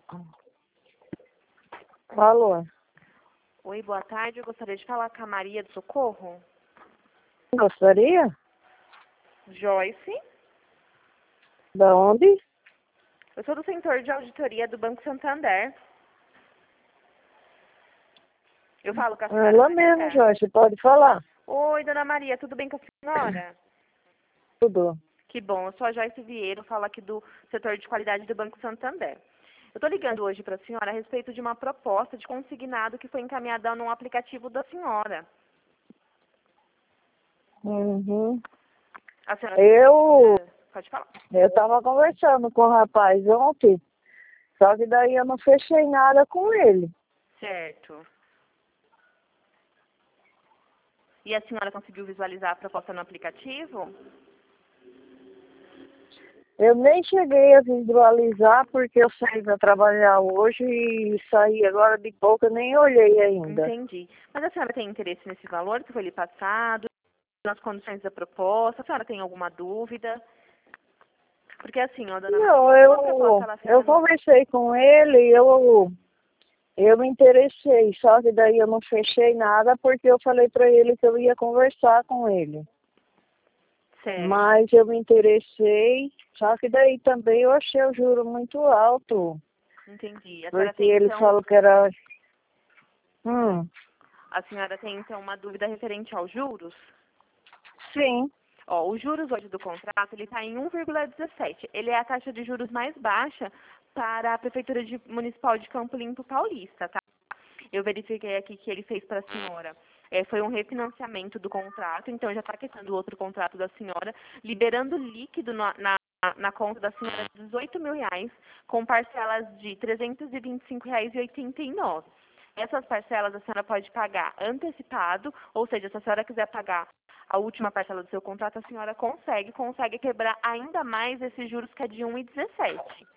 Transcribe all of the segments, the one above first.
Alô? Oi, boa tarde. Eu gostaria de falar com a Maria do Socorro. Gostaria? Joyce. Da onde? Eu sou do setor de auditoria do Banco Santander. Eu falo com a senhora. Ela mesmo, Joyce, pode falar. Oi, dona Maria, tudo bem com a senhora? Tudo. Que bom, eu sou a Joyce Vieira, falo aqui do setor de qualidade do Banco Santander. Eu estou ligando hoje para a senhora a respeito de uma proposta de consignado que foi encaminhada num aplicativo da senhora. Uhum. A senhora pode falar. Eu tava conversando com o rapaz ontem, só que daí eu não fechei nada com ele. Certo. E a senhora conseguiu visualizar a proposta no aplicativo? Eu nem cheguei a visualizar porque eu saí para trabalhar hoje e saí agora de pouco, eu nem olhei ainda. Entendi. Mas a senhora tem interesse nesse valor que foi lhe passado, nas condições da proposta? A senhora tem alguma dúvida? Porque assim, ó, dona Não, Maria, como a proposta ela fica eu conversei com ele, eu me interessei, só que daí eu não fechei nada porque eu falei para ele que eu ia conversar com ele. Certo. Mas eu me interessei, só que daí também eu achei o juro muito alto. Entendi. A senhora Porque tem, ele então, falou que era... a senhora tem, então, uma dúvida referente aos juros? Sim. Ó, os juros hoje do contrato, ele está em 1,17. Ele é a taxa de juros mais baixa para a Prefeitura Municipal de Campo Limpo Paulista, tá? Eu verifiquei aqui que ele fez para a senhora. Foi um refinanciamento do contrato, então já está quitando o outro contrato da senhora, liberando líquido na conta da senhora de R$ 18.000, com parcelas de R$ 325,89. Essas parcelas a senhora pode pagar antecipado, ou seja, se a senhora quiser pagar a última parcela do seu contrato, a senhora consegue quebrar ainda mais esses juros que é de 1,17.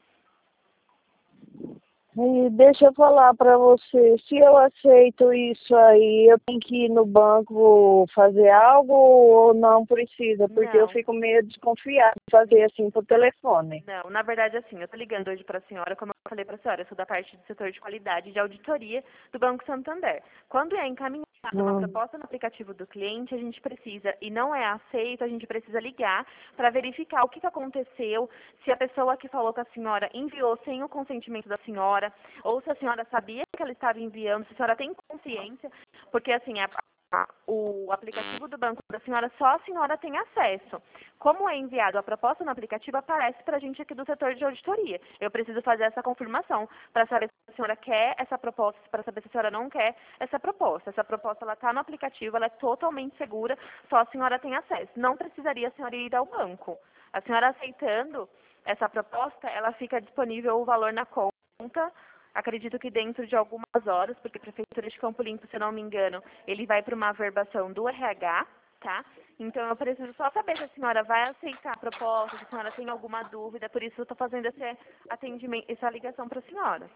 E deixa eu falar para você, se eu aceito isso aí, eu tenho que ir no banco fazer algo ou não precisa? Porque eu Não. fico meio desconfiada de fazer assim por telefone. Não, na verdade, assim, eu estou ligando hoje para a senhora, como eu falei para a senhora, eu sou da parte do setor de qualidade e de auditoria do Banco Santander. Quando é encaminhada uma proposta no aplicativo do cliente, a gente precisa, e não é aceito, a gente precisa ligar para verificar o que aconteceu, se a pessoa que falou com a senhora enviou sem o consentimento da senhora, ou se a senhora sabia que ela estava enviando, se a senhora tem consciência, porque, assim, o aplicativo do banco da senhora, só a senhora tem acesso. Como é enviado a proposta no aplicativo, aparece para a gente aqui do setor de auditoria. Eu preciso fazer essa confirmação para saber se a senhora quer essa proposta, para saber se a senhora não quer essa proposta. Essa proposta está no aplicativo, ela é totalmente segura, só a senhora tem acesso. Não precisaria a senhora ir ao banco. A senhora aceitando essa proposta, ela fica disponível o valor na conta. Acredito que dentro de algumas horas, porque a Prefeitura de Campo Limpo, se eu não me engano, ele vai para uma averbação do RH, tá? Então eu preciso só saber se a senhora vai aceitar a proposta, se a senhora tem alguma dúvida, por isso eu estou fazendo esse atendimento, essa ligação para a senhora.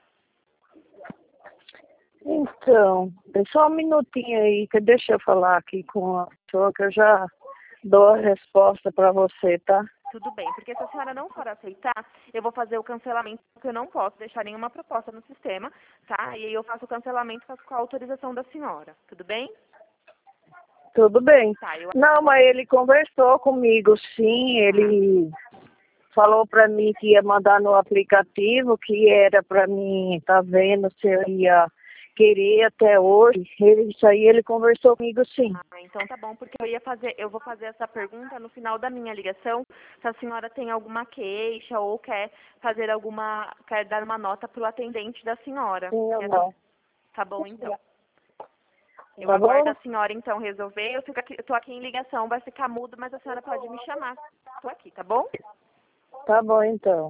Então, tem só um minutinho aí, que deixa eu falar aqui com a pessoa que eu já dou a resposta para você, tá? Tudo bem, porque se a senhora não for aceitar, eu vou fazer o cancelamento, porque eu não posso deixar nenhuma proposta no sistema, tá? E aí eu faço o cancelamento com a autorização da senhora, tudo bem? Tudo bem. Tá, Não, mas ele conversou comigo, sim, ele falou para mim que ia mandar no aplicativo, que era para mim tá vendo se eu ia querer até hoje. Isso aí ele conversou comigo, sim. Então tá bom, porque eu vou fazer essa pergunta no final da minha ligação, se a senhora tem alguma queixa ou quer dar uma nota pro atendente da senhora. Sim, eu não. Tá bom, então. Eu Tá aguardo bom? a senhora, então, resolver. Eu tô aqui em ligação, vai ficar mudo, mas a senhora pode me chamar. Tô aqui, tá bom? Tá bom, então.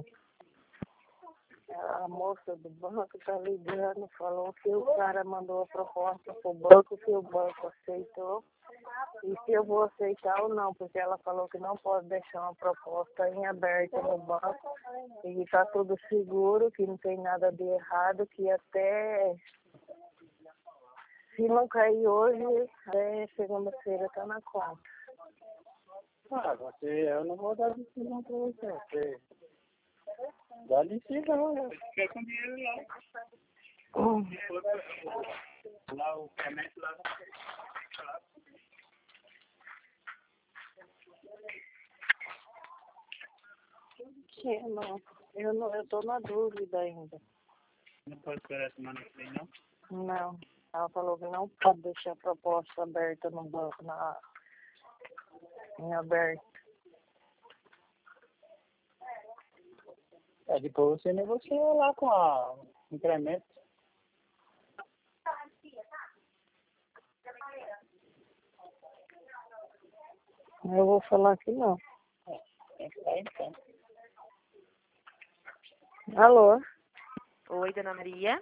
A moça do banco tá ligando, falou que o cara mandou a proposta pro banco, que o banco aceitou. E se eu vou aceitar ou não, porque ela falou que não pode deixar uma proposta em aberto no banco. E tá tudo seguro, que não tem nada de errado, que até se não cair hoje, até segunda-feira tá na conta. Eu não vou dar decisão para você. Dá licença, não. Fica com dinheiro lá. Lá o comércio lá. Sim, não. Eu tô na dúvida ainda. Não pode esperar a semana que vem, não? Não. Ela falou que não pode deixar a proposta aberta no banco, em aberto. Depois você negocia lá com a incremento. Eu vou falar que não. Tem que estar então. Alô? Oi, Dona Maria.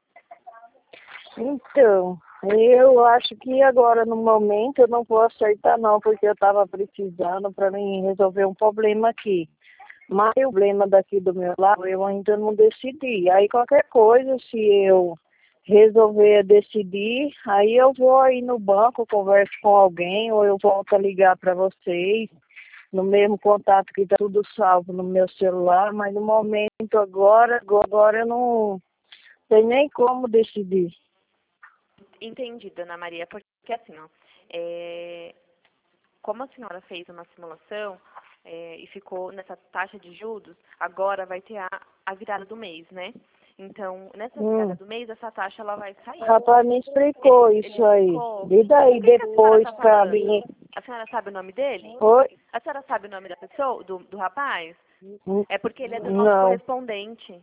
Então, eu acho que agora no momento eu não vou aceitar não, porque eu estava precisando para mim resolver um problema aqui. Mas o problema daqui do meu lado eu ainda não decidi. Aí qualquer coisa, se eu resolver decidir, aí eu vou aí no banco, converso com alguém, ou eu volto a ligar para vocês, no mesmo contato que está tudo salvo no meu celular, mas no momento agora eu não tenho nem como decidir. Entendi, Dona Maria, porque assim, ó, como a senhora fez uma simulação e ficou nessa taxa de juros, agora vai ter a virada do mês, né? Então, nessa virada do mês, essa taxa ela vai sair. O rapaz me explicou isso aí. E daí depois cabe... A senhora sabe o nome dele? Oi? A senhora sabe o nome da pessoa, do rapaz? É porque ele é do Não. nosso correspondente.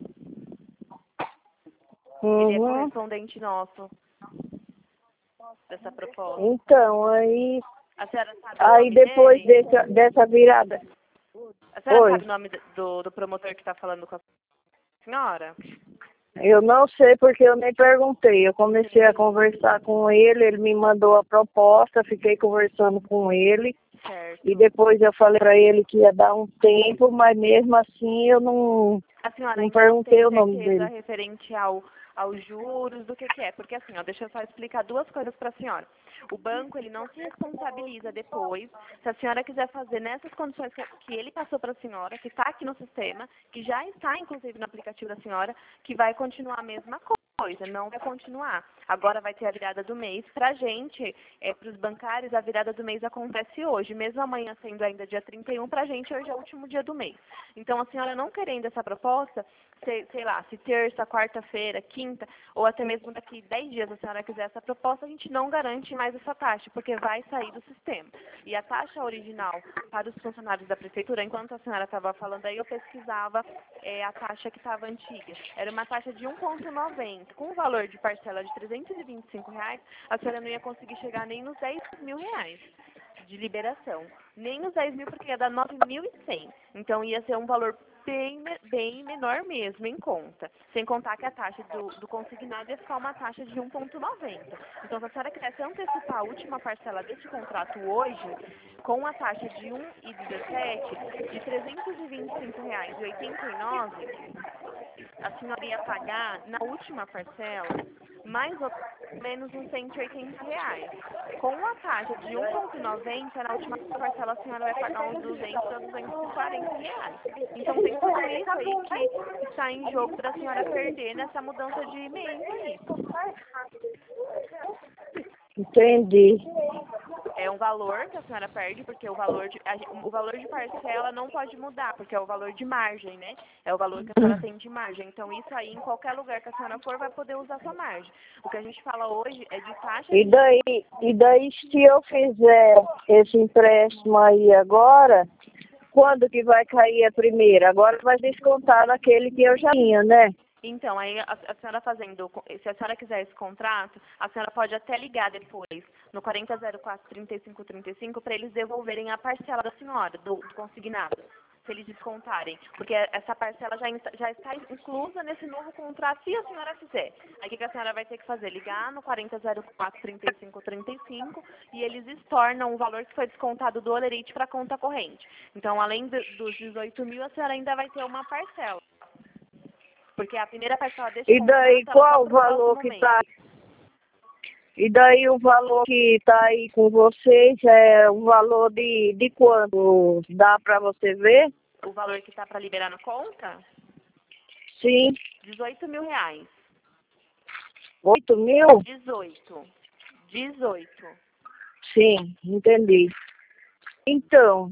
Ele é Uhum. correspondente nosso dessa proposta. Então, aí... A senhora sabe o Aí nome depois dele? dessa virada... A senhora Oi. sabe o nome do promotor que está falando com a senhora? Eu não sei porque eu nem perguntei. Eu comecei a conversar com ele me mandou a proposta, fiquei conversando com ele. Certo. E depois eu falei para ele que ia dar um tempo, mas mesmo assim eu não perguntei o nome dele. Referente aos juros, do que é. Porque assim, ó, deixa eu só explicar duas coisas para a senhora. O banco, ele não se responsabiliza depois, se a senhora quiser fazer nessas condições que ele passou para a senhora, que está aqui no sistema, que já está, inclusive, no aplicativo da senhora, que vai continuar a mesma coisa, não vai continuar. Agora vai ter a virada do mês. Para a gente, para os bancários, a virada do mês acontece hoje, mesmo amanhã sendo ainda dia 31, para a gente hoje é o último dia do mês. Então, a senhora não querendo essa proposta, sei lá, se terça, quarta-feira, quinta, ou até mesmo daqui 10 dias a senhora quiser essa proposta, a gente não garante mais essa taxa, porque vai sair do sistema. E a taxa original para os funcionários da prefeitura, enquanto a senhora estava falando aí, eu pesquisava a taxa que estava antiga. Era uma taxa de 1,90. Com o valor de parcela de R$325, a senhora não ia conseguir chegar nem nos R$10.000 de liberação. Nem os 10 mil, porque ia dar 9.100. Então, ia ser um valor bem menor mesmo em conta. Sem contar que a taxa do consignado ia ficar uma taxa de 1,90. Então, se a senhora quisesse antecipar a última parcela desse contrato hoje, com a taxa de 1,17, de R$325,89, a senhora ia pagar na última parcela mais ou menos uns R$180. Com a taxa de 1,90, na última parcela a senhora vai pagar uns R$200 a R$240. Então tem tudo isso aí que está em jogo para a senhora perder nessa mudança de mês aí. Entendi. É um valor que a senhora perde, porque o valor de parcela não pode mudar, porque é o valor de margem, né? É o valor que a senhora tem de margem. Então, isso aí, em qualquer lugar que a senhora for, vai poder usar sua margem. O que a gente fala hoje é de taxa... E daí, se eu fizer esse empréstimo aí agora, quando que vai cair a primeira? Agora vai descontar daquele que eu já tinha, né? Então, aí a senhora fazendo, se a senhora quiser esse contrato, a senhora pode até ligar depois no 4004-3535 para eles devolverem a parcela da senhora, do consignado, se eles descontarem. Porque essa parcela já está inclusa nesse novo contrato, se a senhora quiser. Aí o que a senhora vai ter que fazer? Ligar no 4004-3535 e eles estornam o valor que foi descontado do holerite para a conta corrente. Então, além dos 18 mil, a senhora ainda vai ter uma parcela. Porque a primeira parcela desse E daí, qual o valor que está? E daí o valor que está aí com vocês é o valor de quanto? Dá para você ver? O valor que está para liberar na conta? Sim. 18 mil reais. 8 mil? 18. Sim, entendi. Então,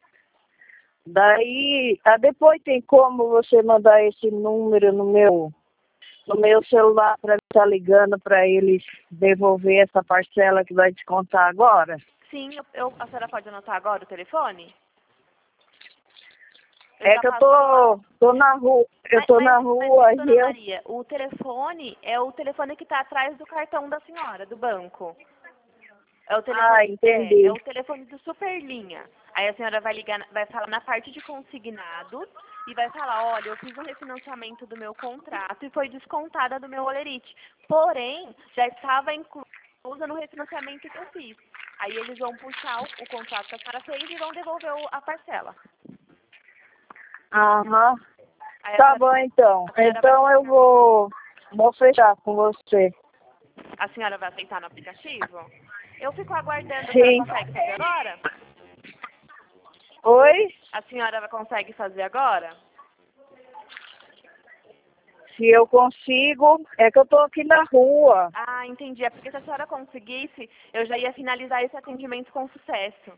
daí, depois tem como você mandar esse número no meu celular para estar ligando para eles devolver essa parcela que vai descontar agora? Sim, a senhora pode anotar agora o telefone? É que eu tô na rua, Mas, dona e eu... Maria, o telefone é o telefone que está atrás do cartão da senhora, do banco. É o telefone, entendi. é o telefone do Superlinha. Aí a senhora vai ligar, vai falar na parte de consignados e vai falar, olha, eu fiz um refinanciamento do meu contrato e foi descontada do meu olerite. Porém, já estava inclusa no refinanciamento que eu fiz. Aí eles vão puxar o contrato que a senhora fez e vão devolver a parcela. Aham. Aí Tá bom, então. Então eu vou fechar com você. A senhora vai aceitar no aplicativo? Eu fico aguardando. Sim. A senhora consegue fazer agora? Oi? A senhora consegue fazer agora? Se eu consigo, é que eu tô aqui na rua. Ah, entendi. É porque se a senhora conseguisse, eu já ia finalizar esse atendimento com sucesso.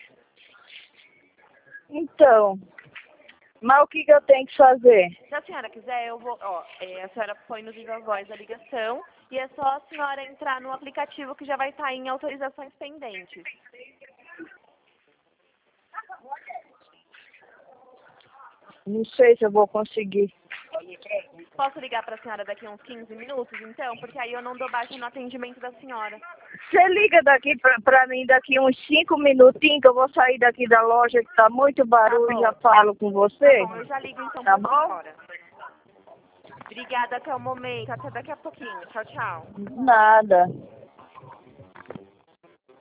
Então, mas o que eu tenho que fazer? Se a senhora quiser, eu vou... a senhora põe no Viva Voz a ligação e é só a senhora entrar no aplicativo que já vai estar em autorizações pendentes. Não sei se eu vou conseguir. Posso ligar para a senhora daqui a uns 15 minutos, então? Porque aí eu não dou baixa no atendimento da senhora. Você liga daqui pra mim daqui uns 5 minutinhos, que eu vou sair daqui da loja, que tá muito barulho, e já falo com você. Tá bom, eu já ligo então Tá pra bom? senhora. Obrigada até o momento. Até daqui a pouquinho. Tchau, tchau. Nada.